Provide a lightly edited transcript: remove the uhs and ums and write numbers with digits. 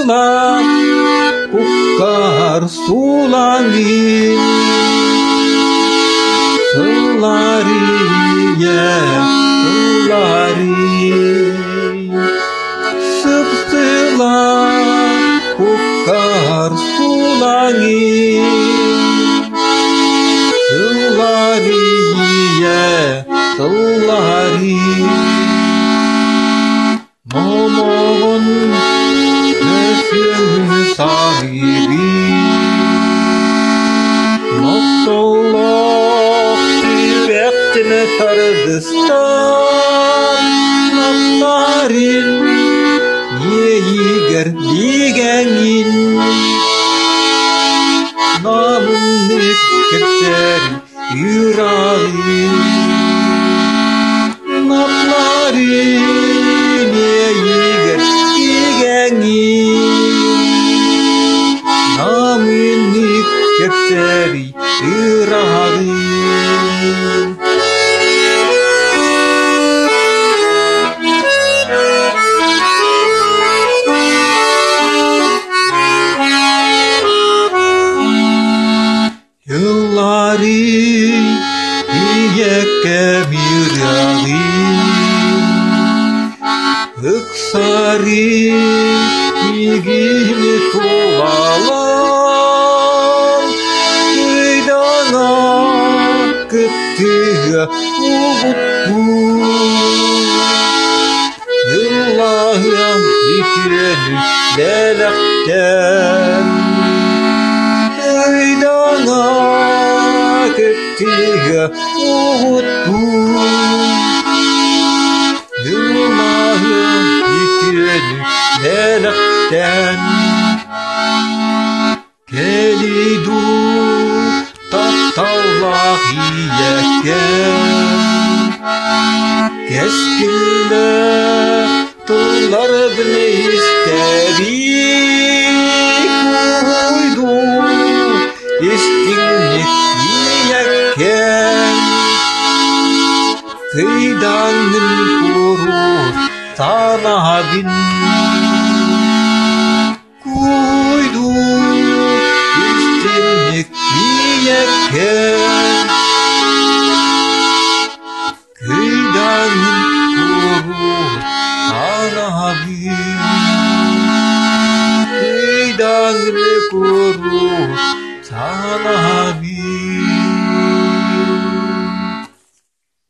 Setelah pukar sulangin selari ya selari setelah pukar sulangin selari ya selari momohon nefsin sahibi Nasrullah sibektine Kurdistan Nasların yeğer digengin namın kepser yüreğin Nasların yeğer digengin namın kepser yüreğin Yılları yekemirağı Iksari ilgili tulalan Kıydana kıttığı uğuttu Allah'ım ikileni delekten Kıydana kıttığı uğuttu Allah'ım ikileni delekten Gelidu tatavlah iyeken Keskinle tıllar bile isterik Uydu istinlik iyeken Kıydanın kurur sana bin Kuydu istinlik iyeken Kıydanın kurur sana bin Kıydanın kurur sana bin